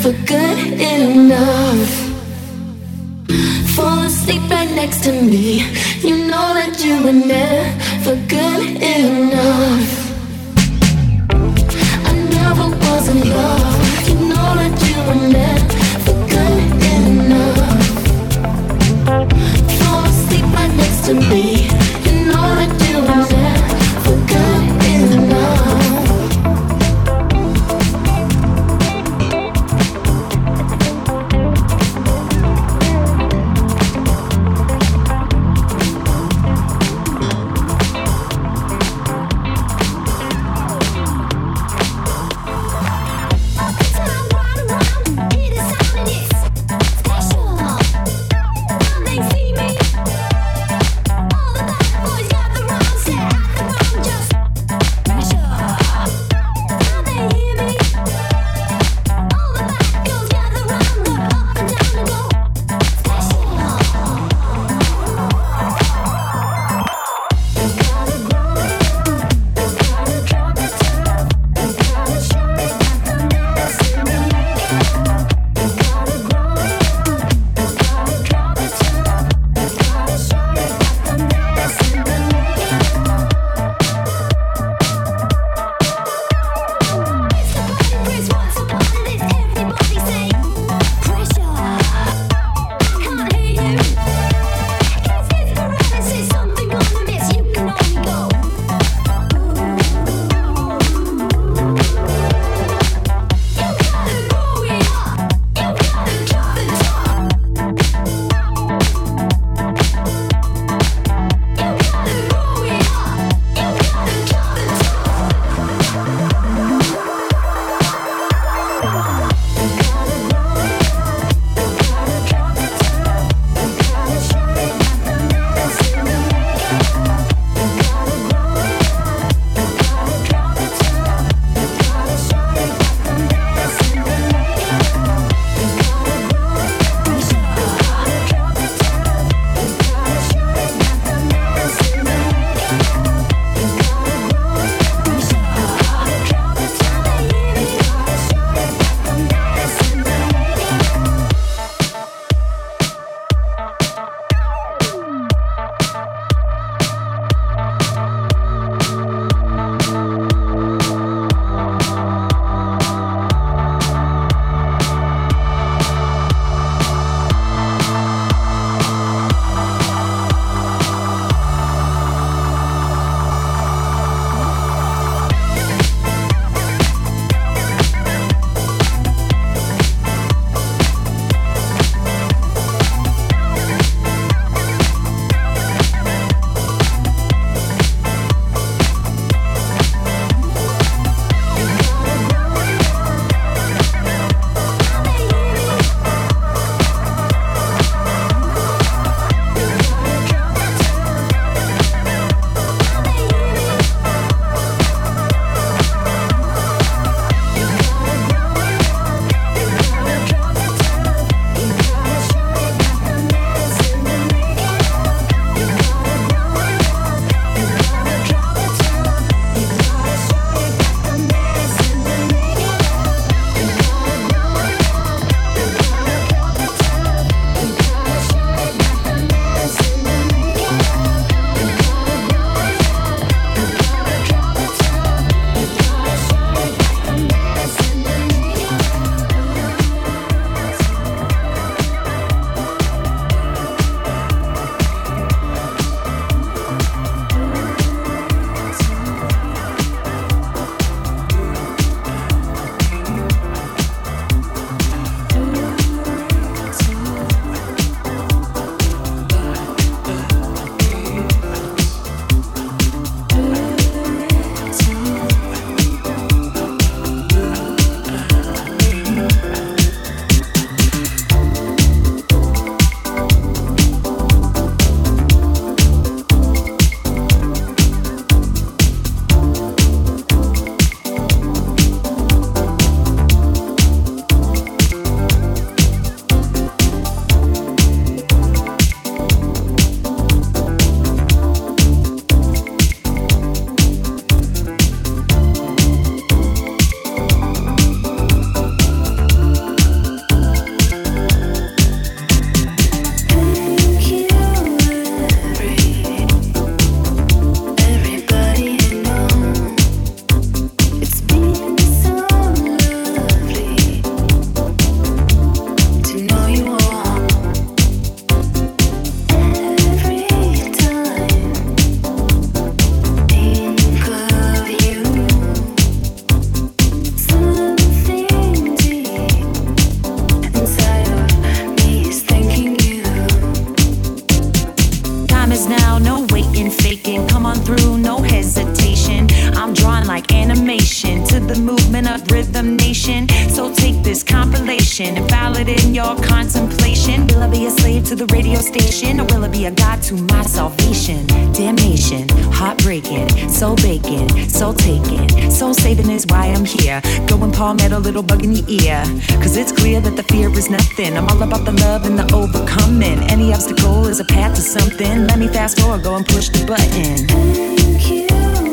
for good enough. Fall asleep right next to me. You know that you were never good enough. I never was in love. You know that you were never good enough. Fall asleep right next to me. You know that you were never good enough. like animation to the movement of Rhythm Nation. So take this compilation and file it in your contemplation. Will I be a slave to the radio station, or will I be a god to my salvation? Damnation, heartbreaking, soul baking, soul taking, soul saving is why I'm here. Going palmetto, little bug in your ear, cause it's clear that the fear is nothing. I'm all about the love and the overcoming. Any obstacle is a path to something. Let me fast forward, go and push the button. Thank you.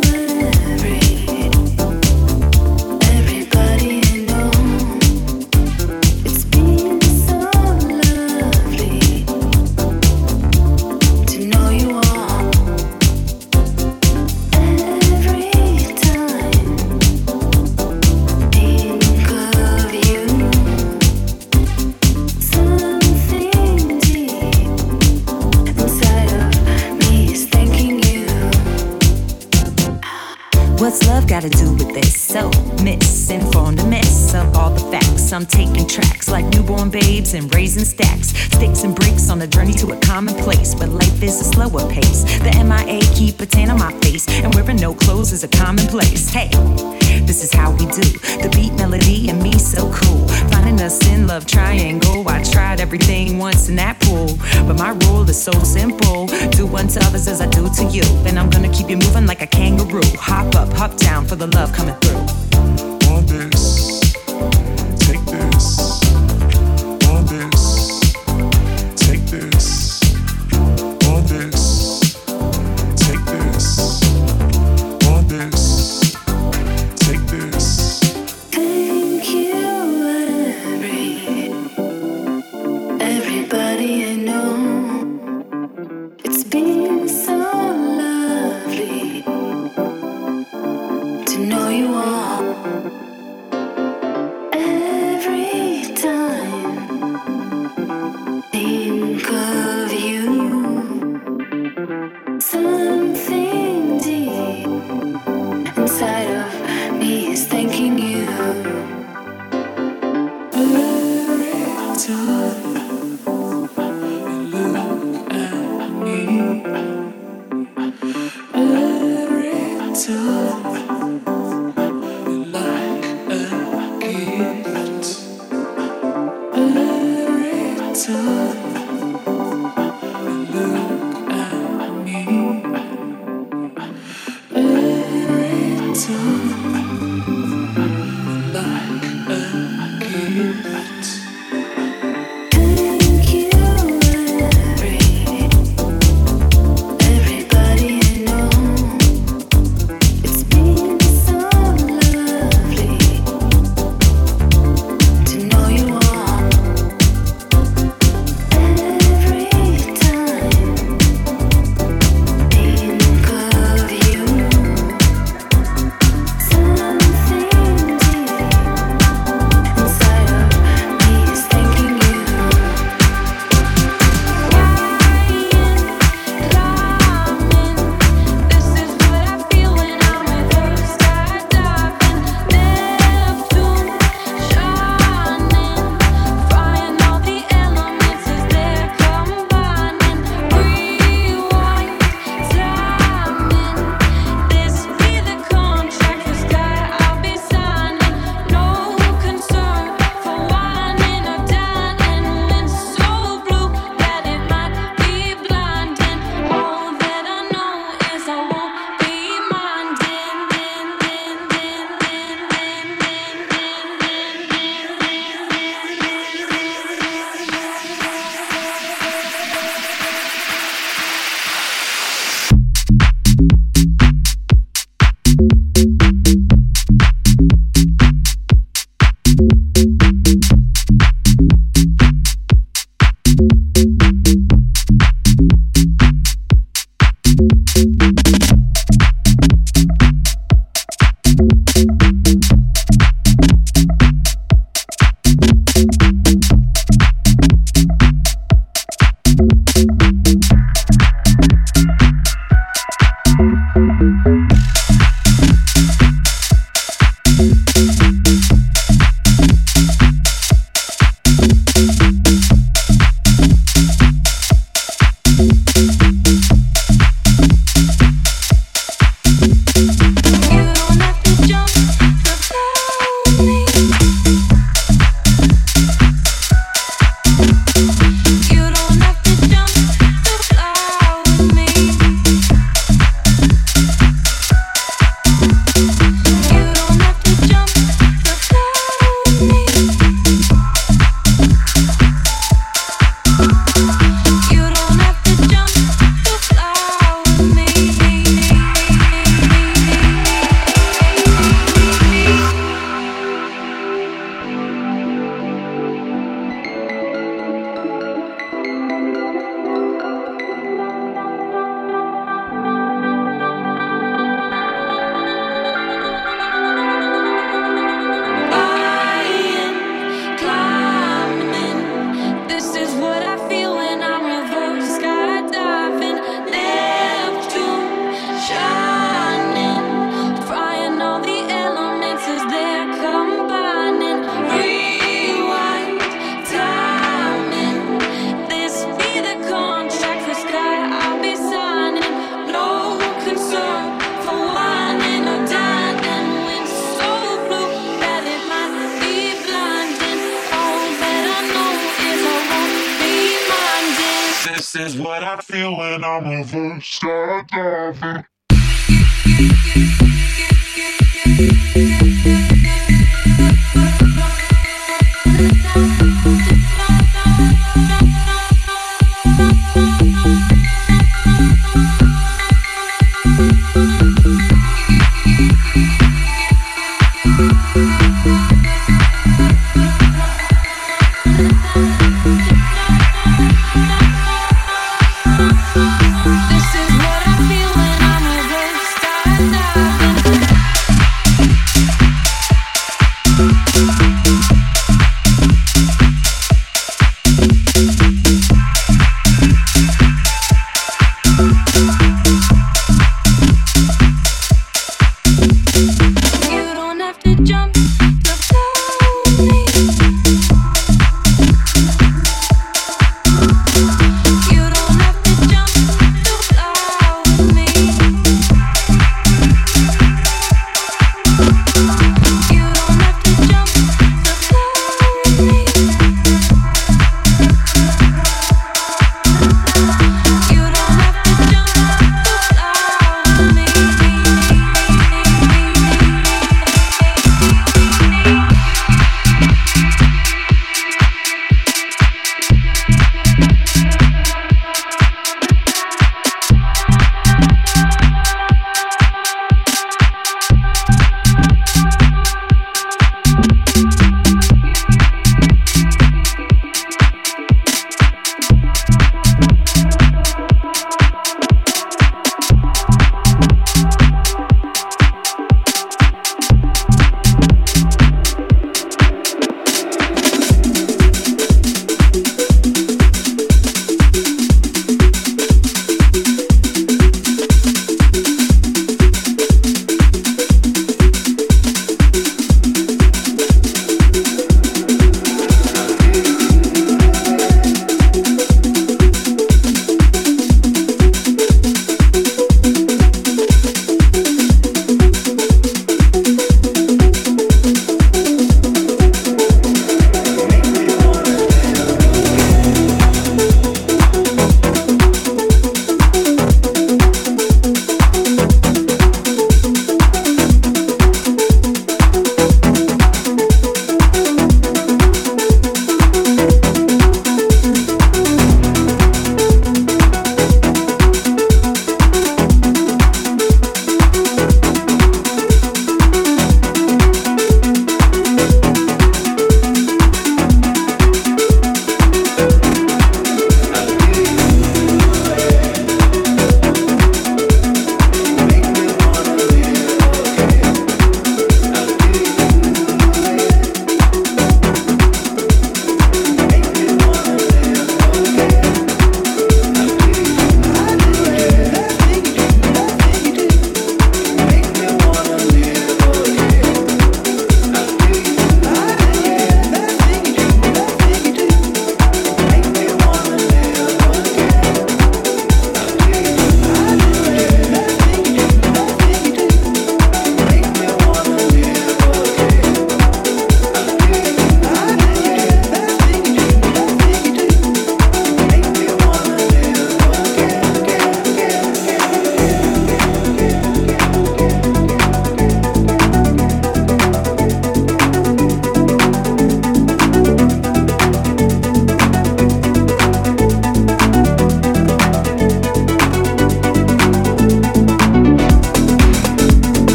What's love got to do with this? So misinformed, a mess of all the facts. I'm taking tracks like newborn babes and raising stacks. Sticks and bricks on the journey to a common place, but life is a slower pace. The MIA keep a tan on my face, and wearing no clothes is a commonplace. Hey, this is how we do. The beat, melody, and me so cool. Finding us in love triangle. I tried everything once in that pool, but my rule is so simple. Do unto others as I do to you, and I'm gonna keep you moving like a kangaroo. Hop up, hop down for the love coming through. Want this, take this. Want this, take this. Want this, take this. Want this, take this. Thank you, everybody I know. It's been so lovely to know you all. Every time think of you, something deep inside of me is thanking you. Every time you look at me, every time you like a gift, every time you look at me, every time you like a gift. Thank you, everybody I know. It's been so lovely to know you all. Every time think of you, something deep inside of me is thanking you. This is what I feel when I'm with her. Skydiving, Neptune, shining, flying all the elements as they're combining. Rewind, timing. This be the contract for sky I'll be signing. No concern for whining or dining. Wind so blue that it might be blinding. All that I know is I won't be minding. You don't have to This is what I feel when I'm reverse skydiving. This is what I feel when I'm reverse skydiving. You don't have to jump to follow me.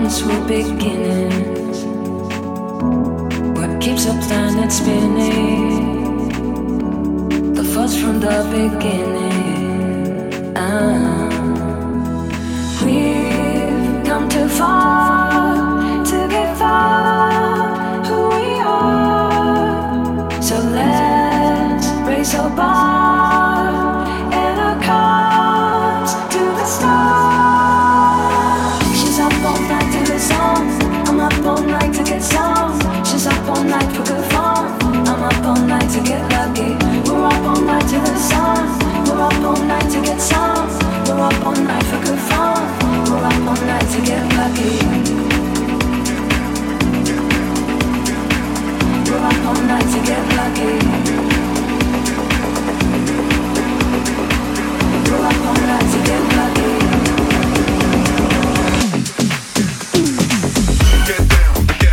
ends with beginnings. What keeps our planet spinning? The thoughts from the beginning. We've come too far to give up who we are. So let's raise our bar and our cups to the stars. She's up all night to the song. I'm up all night to get some. She's up all night for good fun. I'm up all night to get lucky. We're up all night to the sun. We're up all night to get some. We're up all night for good fun. We're up all night to get lucky. We're up all night to get lucky. We're up all night to get lucky. Get down, get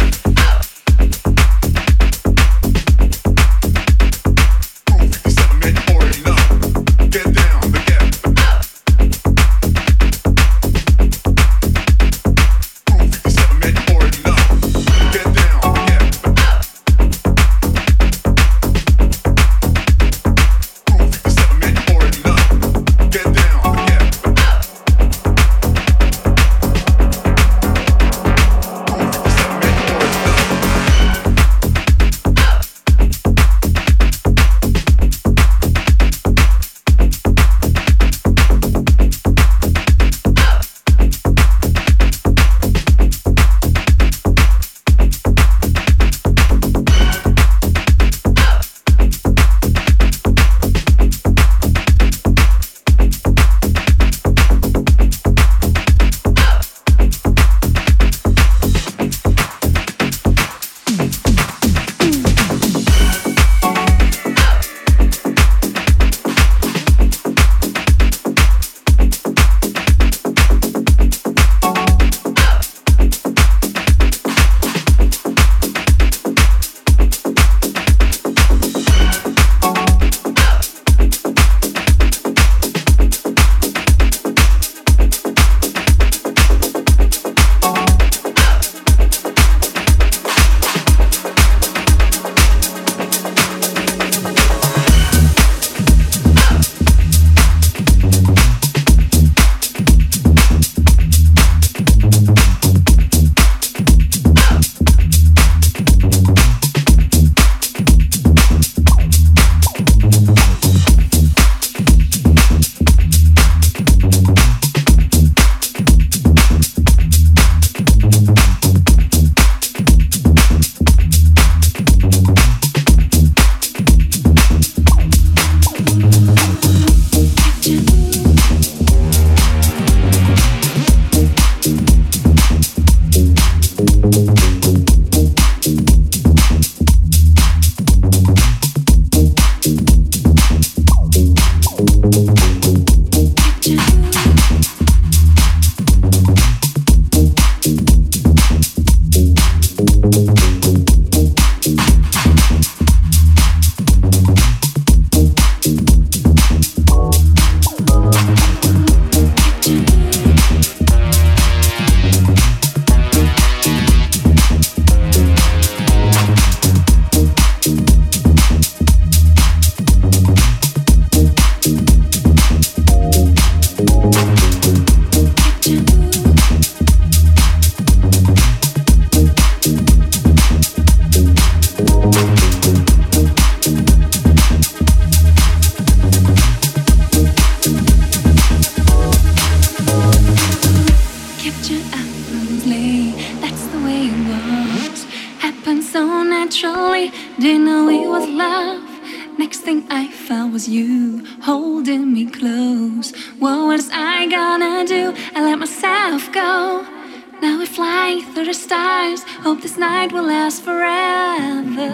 Didn't know it was love. Next thing I felt was you holding me close. What was I gonna do? I let myself go. Now we fly through the stars. Hope this night will last forever.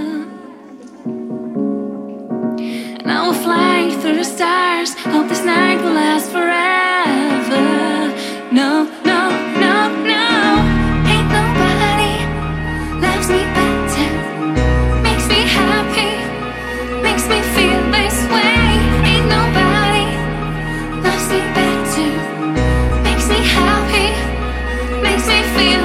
Now we'll fly through the stars. Hope this night will last forever. No, no, no, no. Ain't nobody loves me better. Makes me happy. Makes me feel this way. Ain't nobody loves me better. Makes me happy. Makes me feel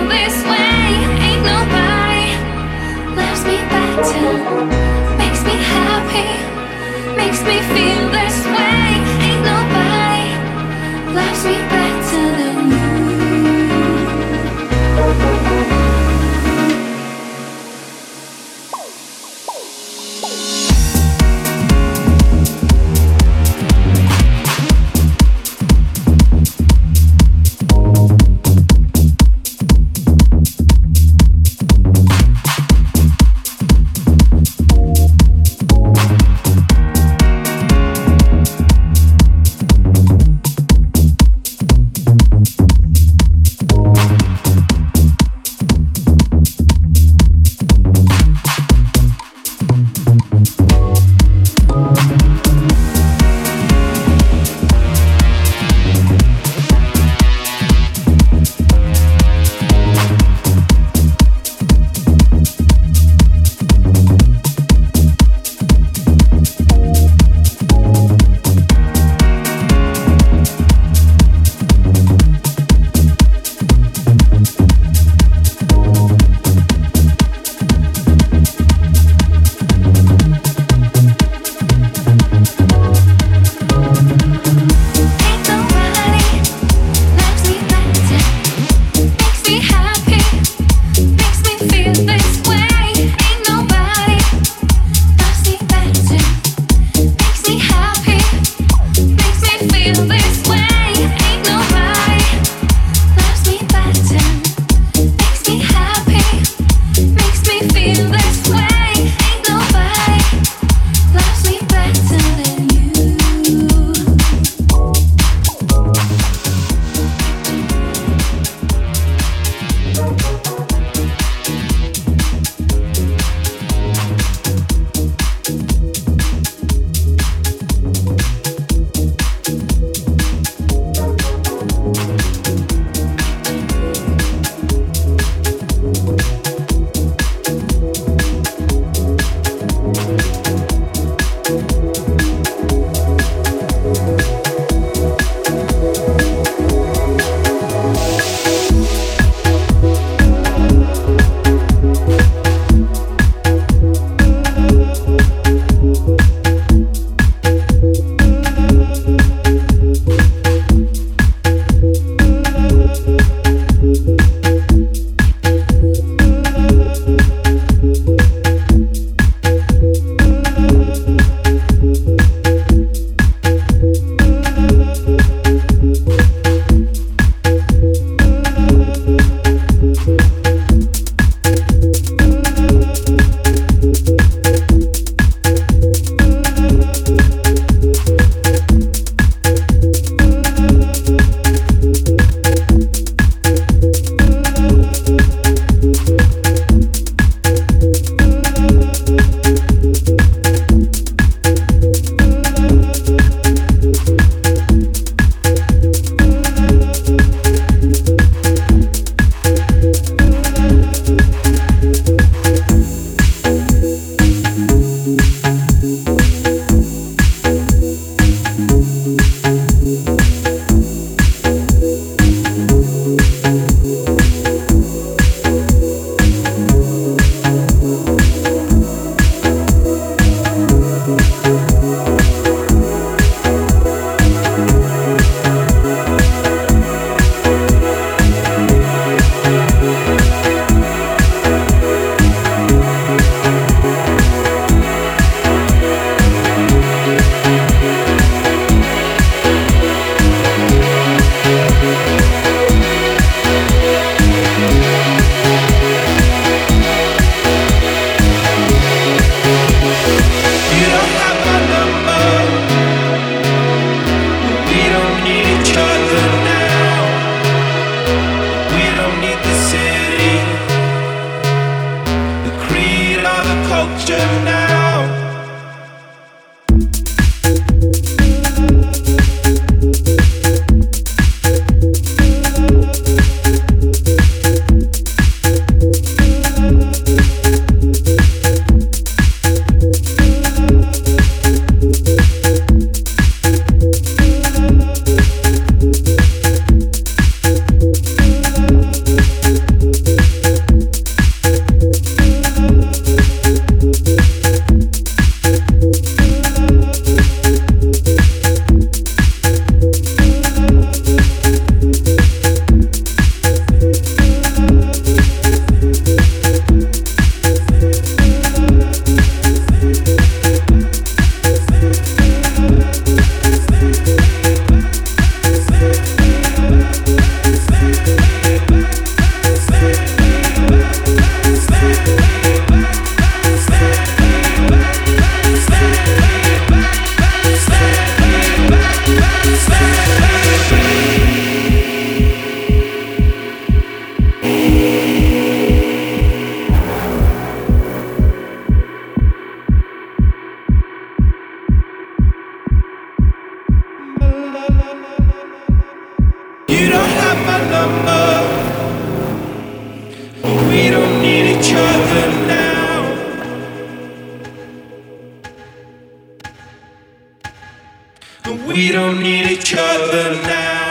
each other now.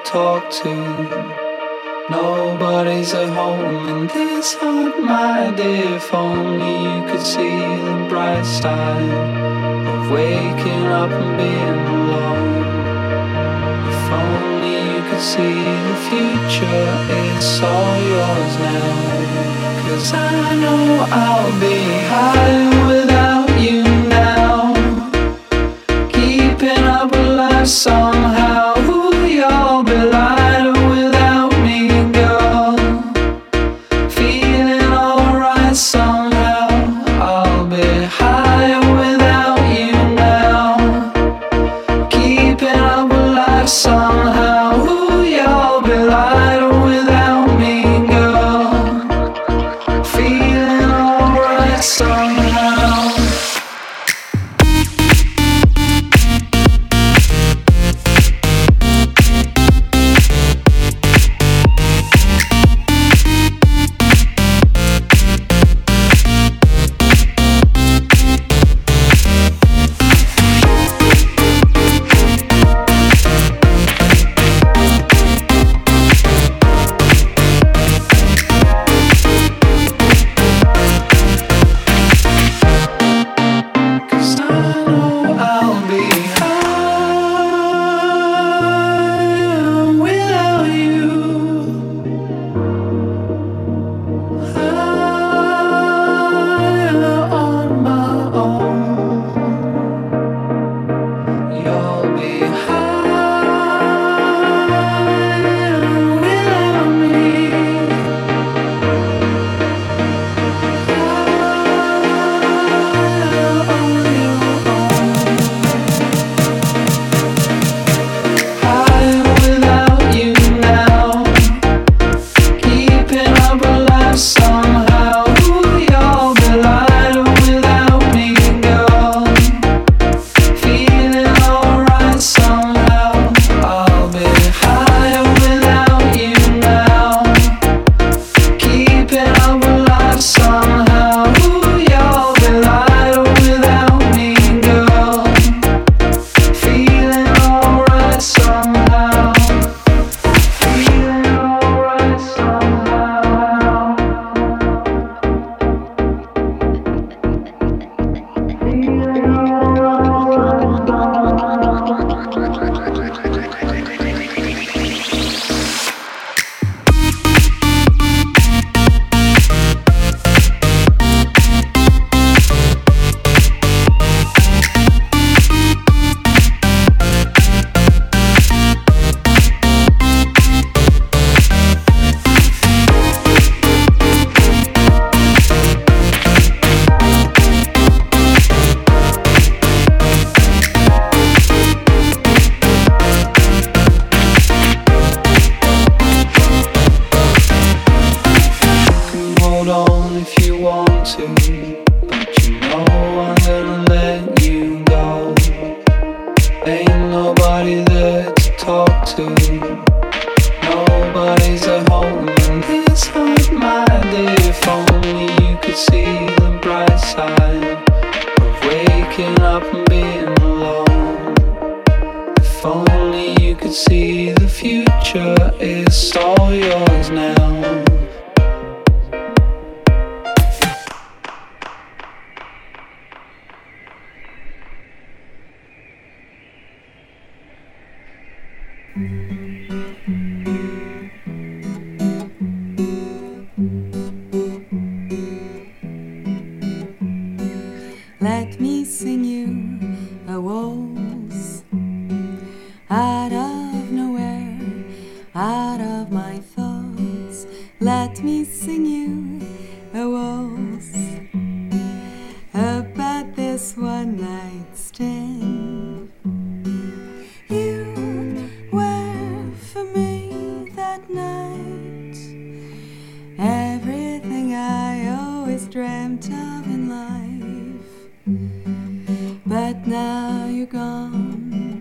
talk to. Nobody's at home in this heart, my dear. If only you could see the bright side of waking up and being alone. If only you could see the future, it's all yours now. 'Cause I know I'll be high without you now. Keeping up with life somehow. You'll be lighter without me, girl. Feeling alright somehow. I'll be higher without you now. Keeping up with life somehow. You'll be lighter without me, girl. Feeling alright somehow. Let me sing you a waltz out of nowhere, out of my thoughts. Let me sing you a waltz about this one night stand. You were for me that night everything I always dreamt of in life. But now you're gone,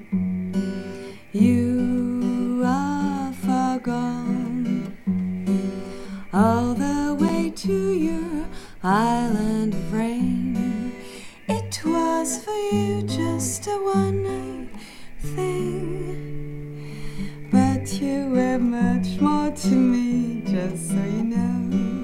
you are far gone, all the way to your island of rain. It was for you just a one night thing, but you were much more to me, just so you know.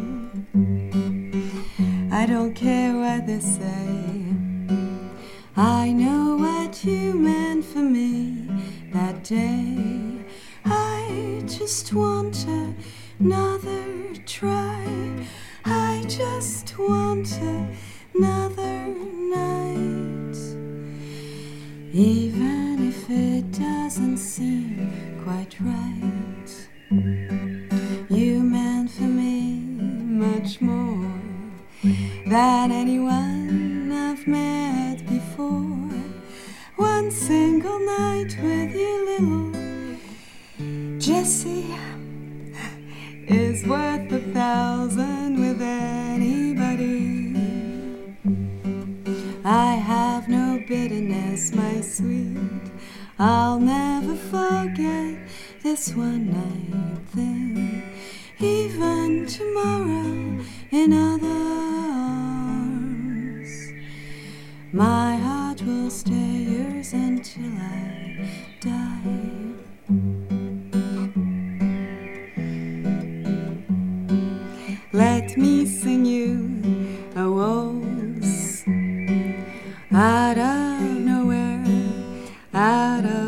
I don't care what they say, I know what you meant for me that day. I just want another try, I just want another night. Even if it doesn't seem quite right, you meant for me much more than anyone I've met before. One single night with you, little Jessie, is worth 1,000 with anybody. I have no bitterness, my sweet, I'll never forget this one night thing. Even tomorrow in other arms, my heart will stay yours until I die. Let me sing you a waltz out of nowhere, out of